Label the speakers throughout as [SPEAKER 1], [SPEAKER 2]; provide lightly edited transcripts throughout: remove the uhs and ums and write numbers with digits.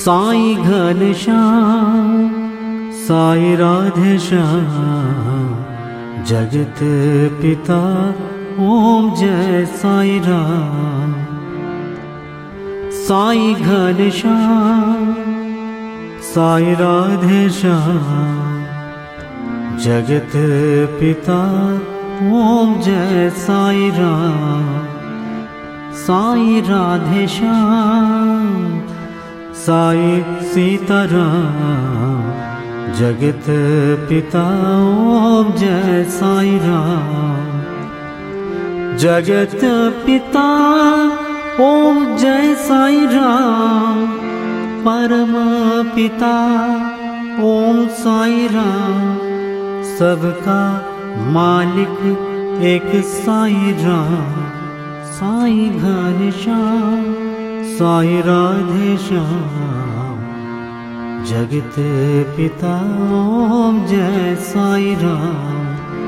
[SPEAKER 1] साई घनश्याम साई राधे श्याम जगत पिता ओम जय साई राम। साई घनश्याम साई राधे श्याम जगत पिता ओम जय साई राम। साई राधे श्याम साई सीताराम जगत पिता ओम जय साई राम। जगत पिता ओम जय साई राम परम पिता ओम साई राम। सबका मालिक एक साई राम। साई घनश्याम साई राधे श्याम जगत पिता ओम जय साई राम।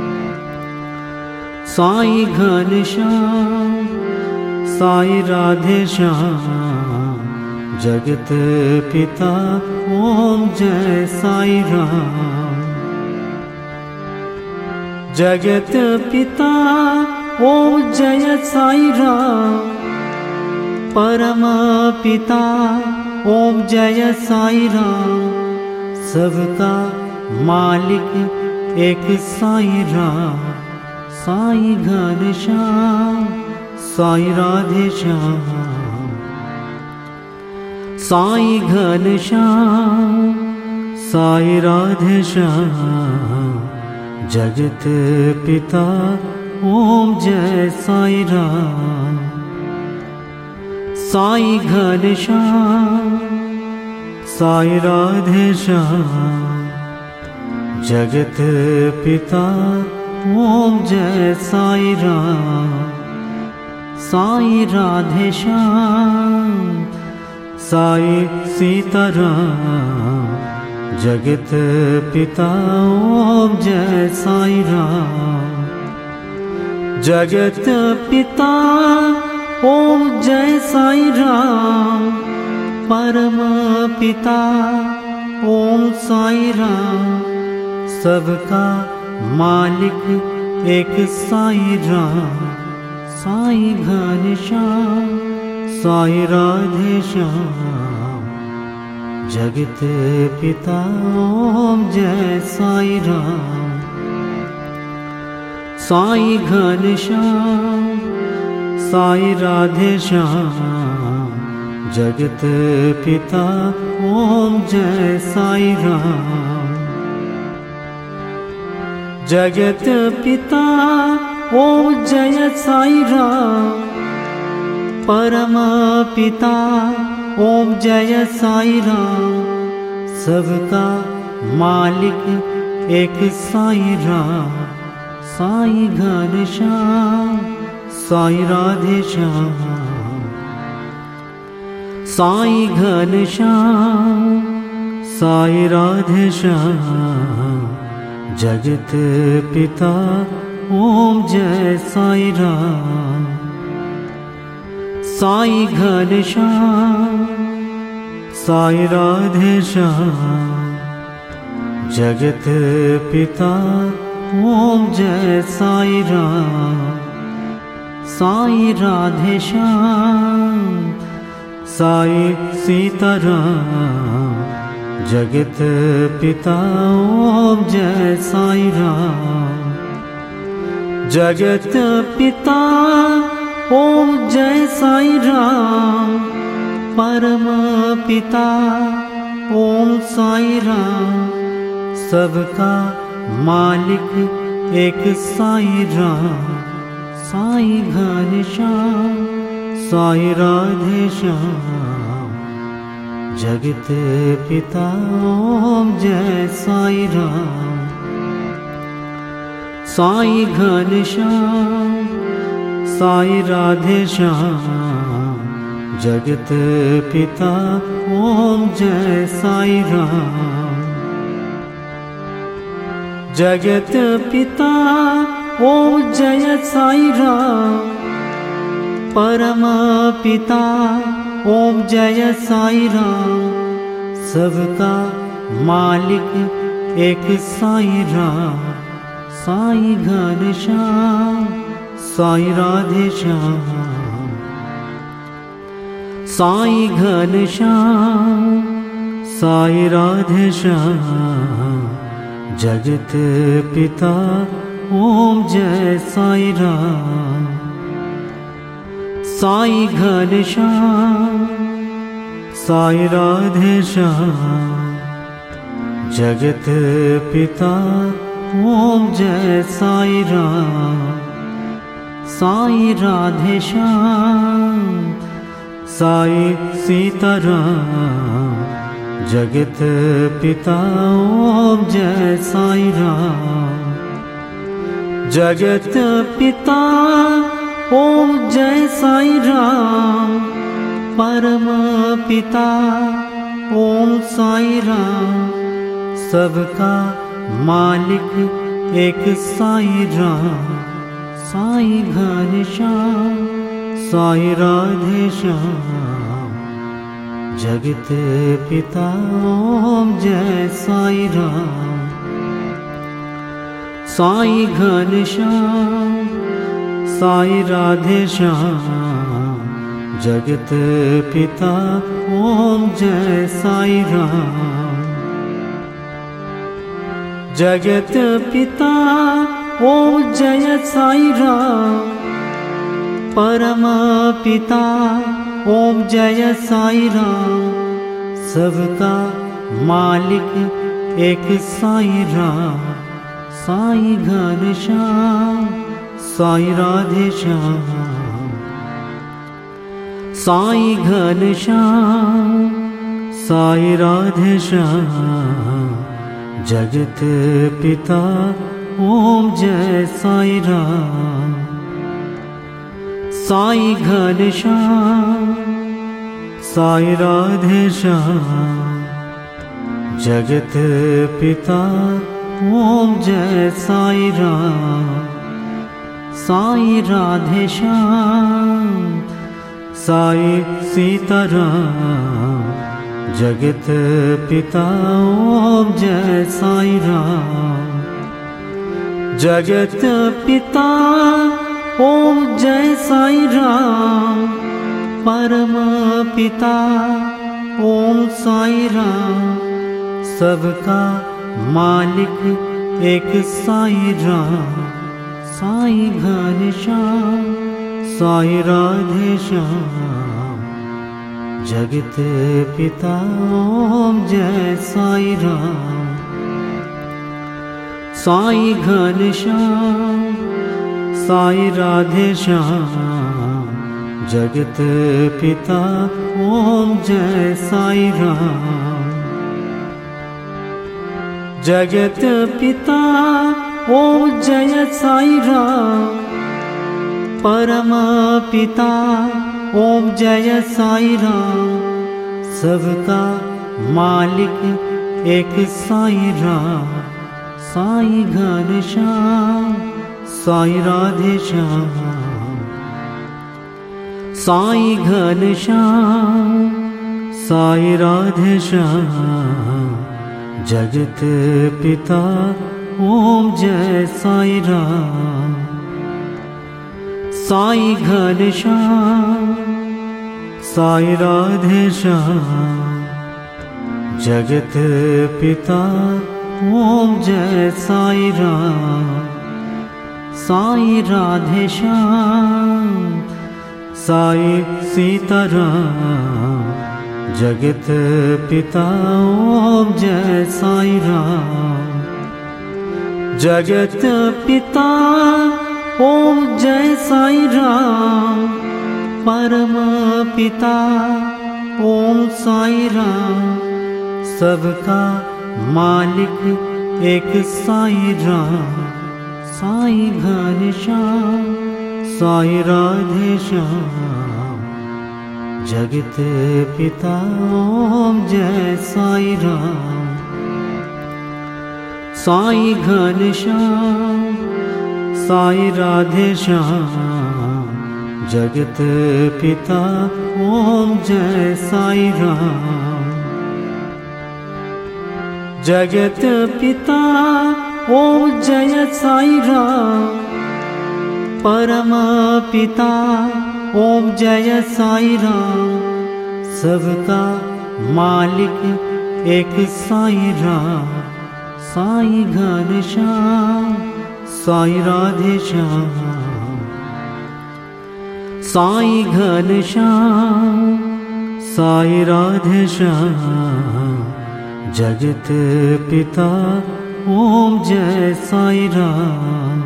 [SPEAKER 1] साई घनश्याम साई राधे श्याम जगत पिता ओम जय साई राम। जगत पिता ओम जय साई राम परम पिता ओम जय साई राम। सबका मालिक एक साई राम। साई घनश्याम साई राधे श्याम। साई घनश्याम साई राधे श्याम जगत पिता ओम जय साई राम। साई घनश्याम साई राधे श्याम जगत पिता ओम जय साई राम। साई राधे श्याम साई सीताराम जगत पिता ओम जय साई राम। जगत पिता ओम जय साई राम परम पिता ओम साई राम। सबका मालिक एक साई राम। साई घनश्याम साई राधे श्याम जगत पिता ओम जय साई राम। साई घनश्याम साई राधे श्याम जगत पिता ओम जय साई राम। जगत पिता ओम जय साई राम परम पिता ओम जय साई राम। सबका मालिक एक साई राम। साई घनश्याम साई राधे श्याम। साई घनश्याम साई राधे श्याम जगत पिता ओम जय साई राम। साई घनश्याम साई राधे श्याम जगत पिता ओम जय साई राम। साई राधे श्याम साई सीताराम जगत पिता ओम जय साई राम। जगत पिता ओम जय साई राम परम पिता ओम साई राम। सबका मालिक एक साई राम। साई घनश्याम साई राधे श्याम जगत पिता ओम जय साई राम। साई घनश्याम साई राधे श्याम जगत पिता ओम जय साई राम। जगत पिता ओम जय साई राम परम पिता ओम जय साई राम। सबका मालिक एक साईं राम, साईं घनश्याम, साईं राधे श्याम। साईं घनश्याम, साईं राधे श्याम, जगत पिता ओम जय साईं राम। साईं घनश्याम, साईं राधे श्याम, जगत पिता ओम जय साईं राम। साईं राधे श्याम, साईं सीताराम, जगत पिता ओम जय साईं राम। जगत पिता ओम जय साईं राम, परम पिता ओम साईं राम, सबका मालिक एक साईं राम। साईं घनश्याम, साईं राधे श्याम, जगत पिता ओम जय साईं राम। साईं घनश्याम, साईं राधे श्याम, जगत पिता ओम जय साईं राम। जगत पिता ओम जय साईं राम, परम पिता ओम जय साईं राम, सबका मालिक एक साईं राम। साईं घनश्याम, साईं राधे श्याम। साईं घनश्याम, साईं राधे श्याम, जगत पिता ओम जय साईं राम। साईं घनश्याम, साईं राधे श्याम, जगत पिता ओम जय साईं राम। साईं राधे श्याम, साईं सीताराम, जगत पिता ओम जय साईं राम। जगत पिता ओम जय साईं राम, परम पिता ओम साईं राम, सबका मालिक एक साईं राम। साईं घनश्याम, साईं राधे श्याम, जगत पिता ओम जय साईं राम। साईं घनश्याम, साईं राधे श्याम, जगत पिता ओम जय साईं राम। जगत पिता ओम जय साईं राम, परम पिता ओम जय साईं राम, सबका मालिक एक साईं राम। साईं घनश्याम, साईं राधे श्याम। साईं घनश्याम, साईं राधे श्याम, जगत पिता ओम जय साईं राम। साईं घनश्याम, साईं राधे श्याम, जगत पिता ओम जय साईं राम। साईं राधे श्याम, साईं सीताराम, जगत पिता ओम जय साईं राम। जगत पिता ओम जय साईं राम, परम पिता ओम साईं राम, सबका मालिक एक साईं राम। साईं घनश्याम, साईं राधे श्याम, जगत पिता ओम जय साईं राम। साईं घनश्याम, साईं राधे श्याम, जगत पिता ओम जय साईं राम। जगत पिता ओम जय साई राम। परम पिता ओम जय साई राम। सबका मालिक एक साई राम। साई घनश्याम साई राधे श्याम। साई घनश्याम साई राधे श्याम। जगत पिता ओम जय साई राम।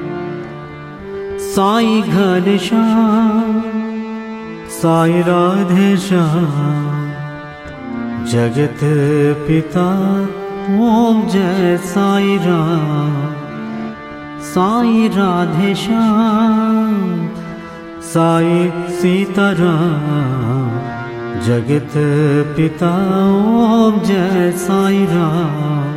[SPEAKER 1] साई घनश्याम साई राधे श्याम। जगत पिता ओम जय साई राम। साई राधे श्याम साई सीताराम। जगत पिता ओम जय साई राम।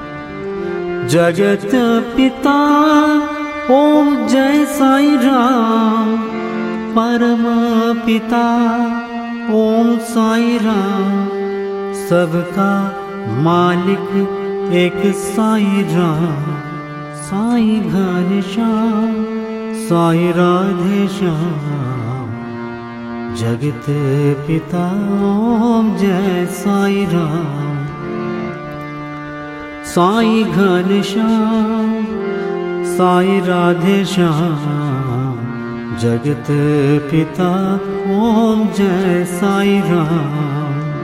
[SPEAKER 1] जगत पिता ओम जय साई राम। परम पिता ओम साई राम। सबका मालिक एक साई राम। साई घनश्याम साई राधे श्याम। जगत पिता ओम जय साई राम। साई घनश्याम साई राधे श्याम। जगत पिता ओम जय साई राम।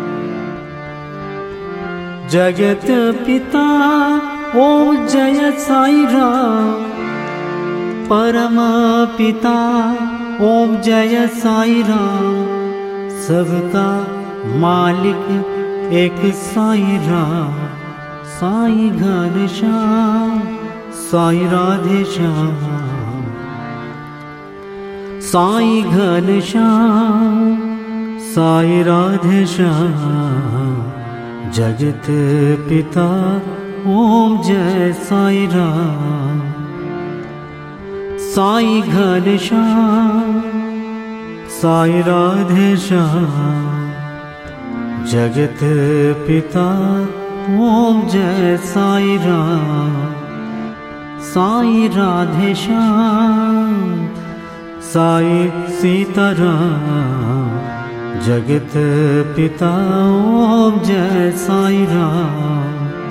[SPEAKER 1] जगत पिता ओम जय साई राम। परम पिता ओम जय साई राम। सबका मालिक एक साई राम। साई घनश्याम साई राधे श्याम। साई घनश्याम साई राधे श्याम। जगत पिता ओम जय साई राम। साई घनश्याम साई राधे श्याम। जगत पिता ओम जय साई राम। साई राधे श्याम साई सीताराम। जगत पिता ओम जय साई राम।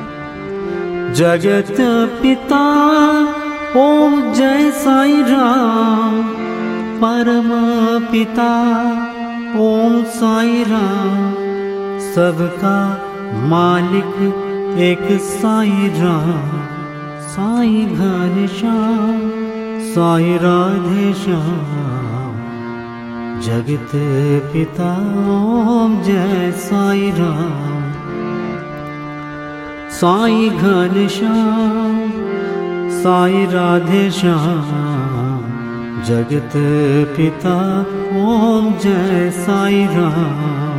[SPEAKER 1] जगत पिता ओम जय साई राम। परम पिता ओम साई राम। सबका मालिक एक साई राम। साई घनश्याम साई राधे श्याम। जगत पिता ओम जय साई राम। साई घनश्याम साई राधे श्याम। जगत पिता ओम जय साई राम।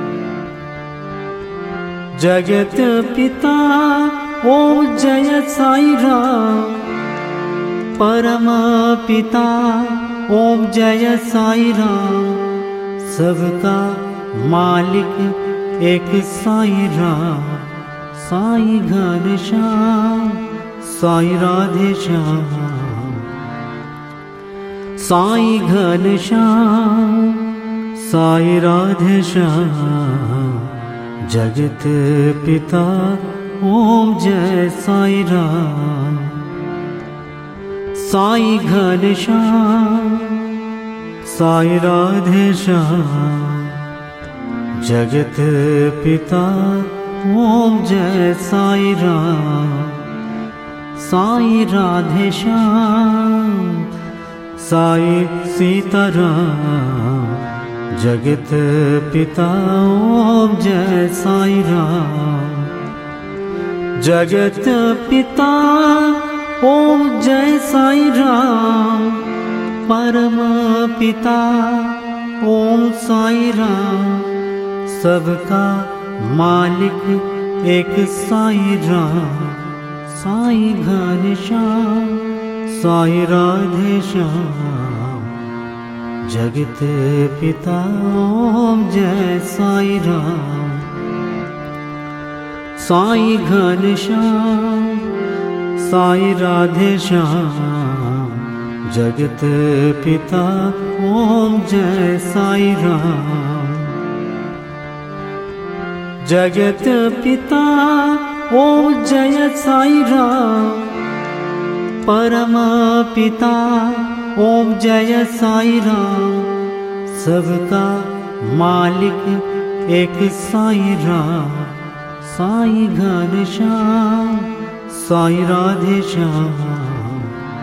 [SPEAKER 1] जगत पिता ओम जय साई राम। परम पिता ओम जय साई राम। सबका मालिक एक साई राम। साई घनश्याम साई राधे श्याम। साई घनश्याम साई राधे श्याम। जगत पिता ओम जय साई राम। साई घनश्याम साई राधे श्याम। जगत पिता ओम जय साई राम। साई राधे श्याम साई सीताराम। जगत पिता ओम जय साई राम। जगत पिता ओम जय साई राम। परम पिता ओम साई राम। सबका मालिक एक साई राम। साई घनश्याम साई राधे श्याम। जगत पिता ओम जय साई राम। साई घनश्याम साई राधे श्याम जगत पिता ओम जय साई राम। जगत पिता ओम जय साई राम। परम पिता ओम जय साई राम। सबका मालिक एक साई राम। साई घनश्याम साई राधे श्याम।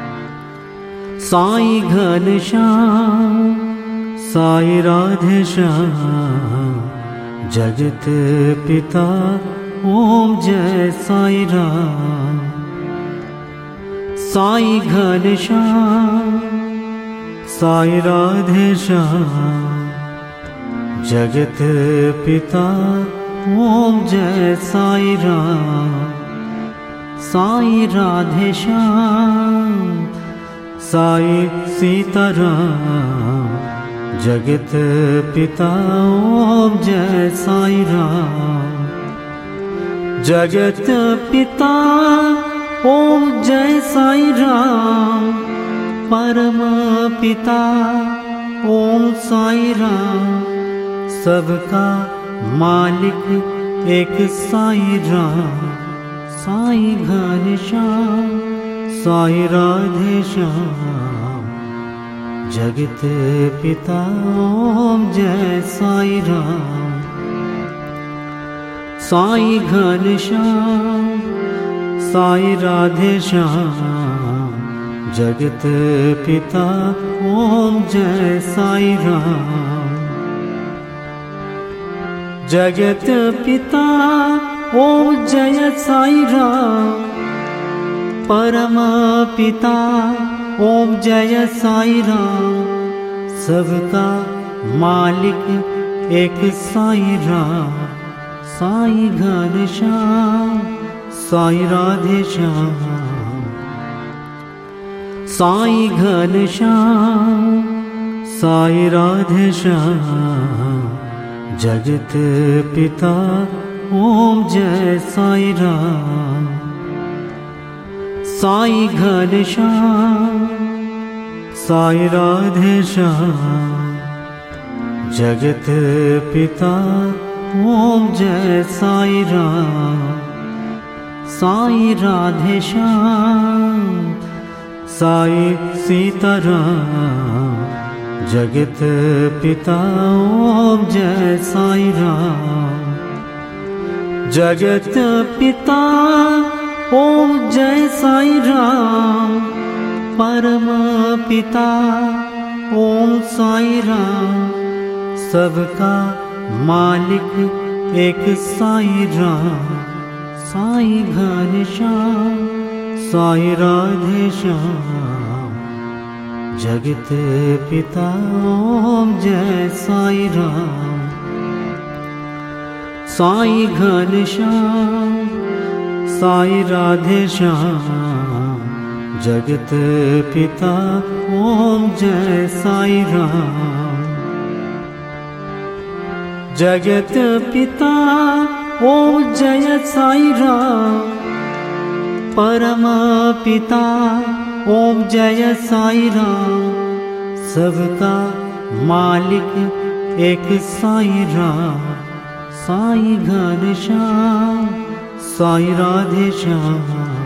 [SPEAKER 1] साई घनश्याम साई राधे श्याम जगत पिता ओम जय साई राम। साई घनश्याम साई राधे श्याम जगत पिता ओम जय साई राम। साई राधे श्याम साई सीताराम जगत पिता ओम जय साई राम। जगत पिता ओम जय साई राम। परम पिता ओम साई राम। सबका मालिक एक साई राम। साई घनश्याम साई राधे श्याम जगत पिता ओम जय साई राम। साई घनश्याम साई राधे श्याम जगत पिता ओम जय साई राम। जगत पिता ओम जय साई राम। परम पिता ओम जय साई राम। सबका मालिक एक साई राम। साई घनश्याम साई राधे श्याम। साई घनश्याम साई राधे श्याम जगत पिता ओम जय साई राम। साई घनश्याम साई राधे श्याम जगत पिता ओम जय साई राम। साई राधे श्याम साई सीताराम जगत पिता ओम जय साई राम। जगत पिता ओम जय साई राम। परम पिता ओम साई राम। सबका मालिक एक साई राम। साई घनश्याम साई राधे श्याम जगत पिता ओम जय साई राम। साई घनश्याम साई राधे श्याम जगत पिता ओम जय साई राम। जगत पिता ओम जय साई राम। परम पिता ओम जय साई राम। सबका मालिक एक साई राम। साई घनश्याम साई राधे श्याम